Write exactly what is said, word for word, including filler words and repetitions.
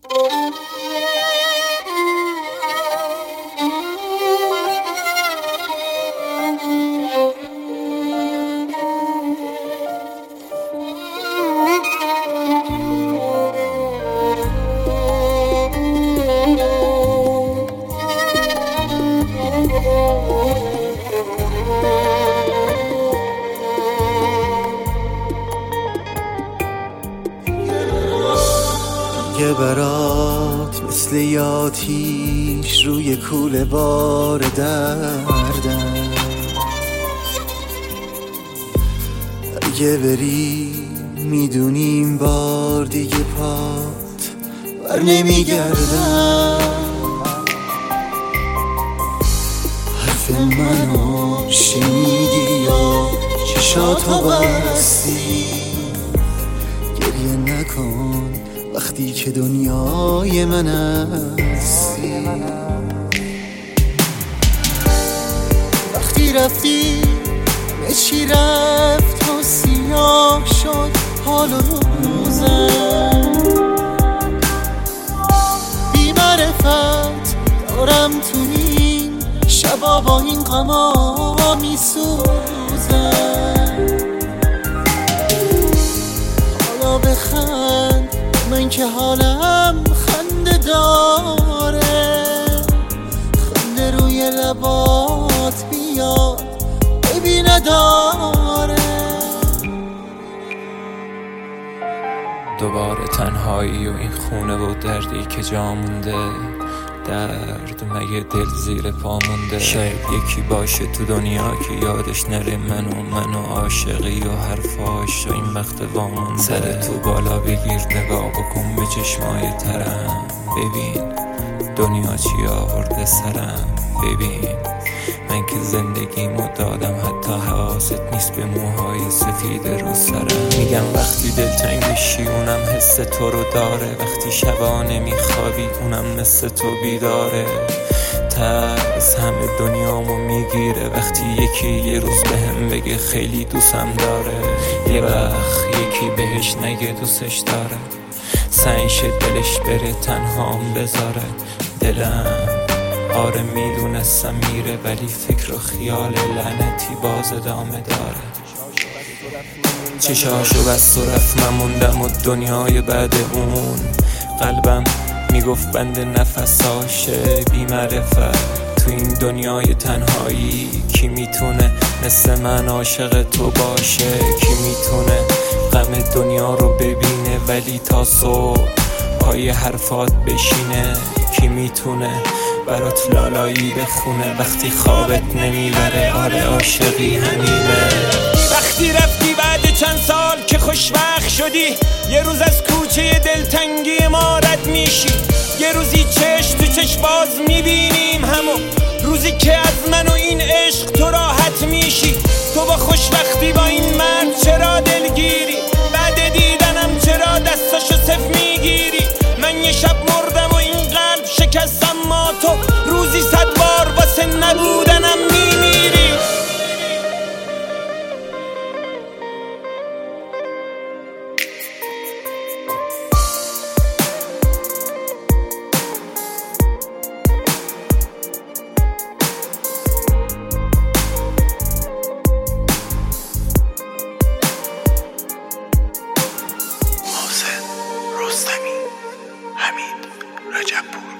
یه برات مثل یاتیش روی کوله بار دردم، اگه بری میدونیم بار دیگه پات بر نمیگردم. حرف منو شنیدی یا چشاتو بستی؟ گریه نکن وقتی که دنیای من هستی. وقتی رفتی همه چی رفت و سیاه شد حال و روزم. بی معرفت دارم تو این شبا با این غما میسوزم. حالا بخند من که حالم خنده داره، خنده روی لبات بیاد ببی نداره. دوباره تنهایی و این خونه و دردی که جا مونده. درد مگه دل زیر پا مونده؟ شاید یکی باشه تو دنیا که یادش نره منو منو عاشقی و حرفاش و این وقت وامونده. سر تو بالا بگیر نگاه بکن به چشمای ترم، ببین دنیا چی آورده سرم. ببین من که زندگیمو دادم، حتی حواست نیست به موهای سفید رو سرم. میگم وقتی دلتنگ بشی اونم حس تو رو داره، وقتی شبا نمیخوابی اونم مثل تو بیداره. ترس همه دنیامو میگیره وقتی یکی یه روز بهم بگه خیلی دوستم داره. یه وقت یکی بهش نگه دوستش داره، سعیش دلش بره تنهام بذاره. دلم آره میدونستم میره ولی فکر و خیال لعنتی باز ادامه داره. چشاشو بست و رفت من موندم و دنیای بعد اون. قلبم میگفت بند نفساشه بی معرفت تو این دنیای تنهایی. کی میتونه مثل من عاشق تو باشه؟ کی میتونه غم دنیا رو ببینه ولی تا صبح پای حرفات بشینه؟ کی میتونه برات لالایی بخونه وقتی خوابت نمیبره؟ آره عاشقی همینه. وقتی رفتی بعد چند سال که خوشبخت شدی، یه روز از کوچه دلتنگی ما رد میشی. یه روزی چشم تو چشم باز میبینیم همو، روزی که از من و این عشق تو راحت میشی. تو با خوشبختی با این مرد چرا دلگیری؟ بعد دیدنم چرا دستاشو صف میگیری؟ من یه شب مردم و این قلب شکستم، ما تو روزی صد بار واسه نبودنم میمیری. محسن رستمی، حمید رجبپور.